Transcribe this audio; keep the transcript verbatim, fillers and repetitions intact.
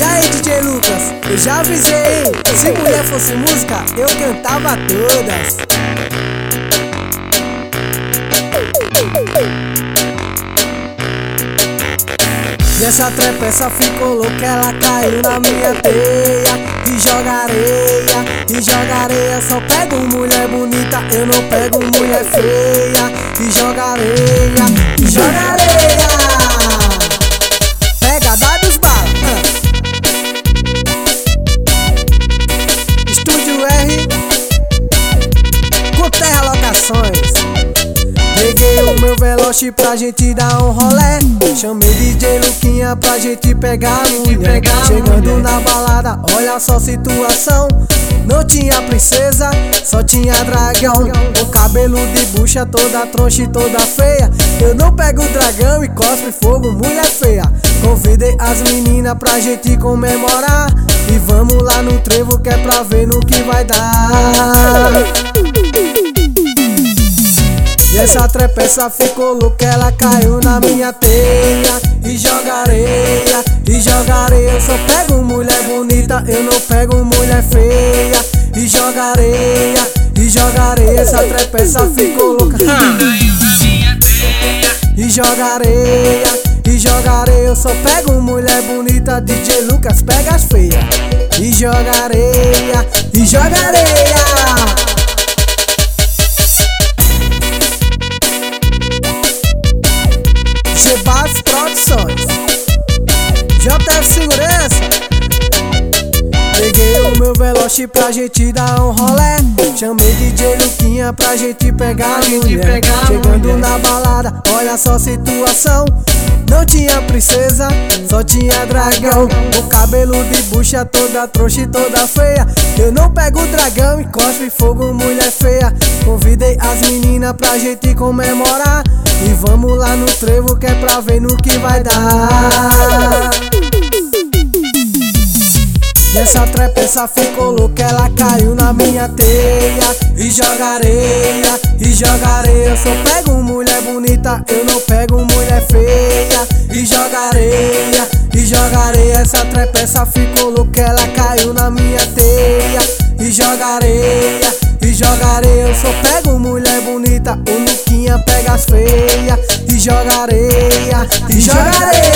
E aí, D J Lucas, eu já avisei, hein? Se mulher fosse música, eu cantava todas. E essa trepeça ficou louca, ela caiu na minha teia. E joga areia, e joga areia. Só pego mulher bonita, eu não pego mulher feia. E joga areia, e joga areia. Pega, dá dos balas. Estúdio R com Terra Locações. Peguei o meu Veloce pra gente dar um rolé. Chamei D J Luquinha pra gente pegar a mulher. Chegando na balada, olha só a situação. Não tinha princesa, só tinha dragão. Com cabelo de bucha, toda troncha e toda feia. Eu não pego dragão e cospe fogo, mulher feia. Convidei as meninas pra gente comemorar. E vamos lá no trevo que é pra ver no que vai dar. E essa trepeça ficou louca, ela caiu na minha teia. E joga areia, e joga areia. Eu só pego mulher bonita, eu não pego mulher feia. E joga areia, e joga areia. Essa trepeça ficou louca. E joga areia, e joga areia. Eu só pego mulher bonita, D J Lucas pega as feias. E joga areia, e joga areia. G-Bass Produções, J F Segurança. Peguei o meu Veloce pra gente dar um rolé. Chamei D J Luquinha pra gente pegar a mulher. Chegando na balada, olha só a situação. Não tinha princesa, só tinha dragão. Com cabelo de bucha, toda troncha e toda feia. Eu não pego dragão e cospe fogo, mulher feia. Convidei as meninas pra gente comemorar. E vamos lá no trevo que é pra ver no que vai dar. E essa trepeça ficou louca, ela caiu na minha teia. E joga areia, e joga areia. Eu só pego mulher bonita, eu não pego mulher feia. E joga areia, e joga areia. Essa trepeça ficou louca, ela caiu na minha teia. E joga areia, e joga areia. Eu só pego mulher bonita, o Luquinha pega as feias. E joga areia, e joga areia.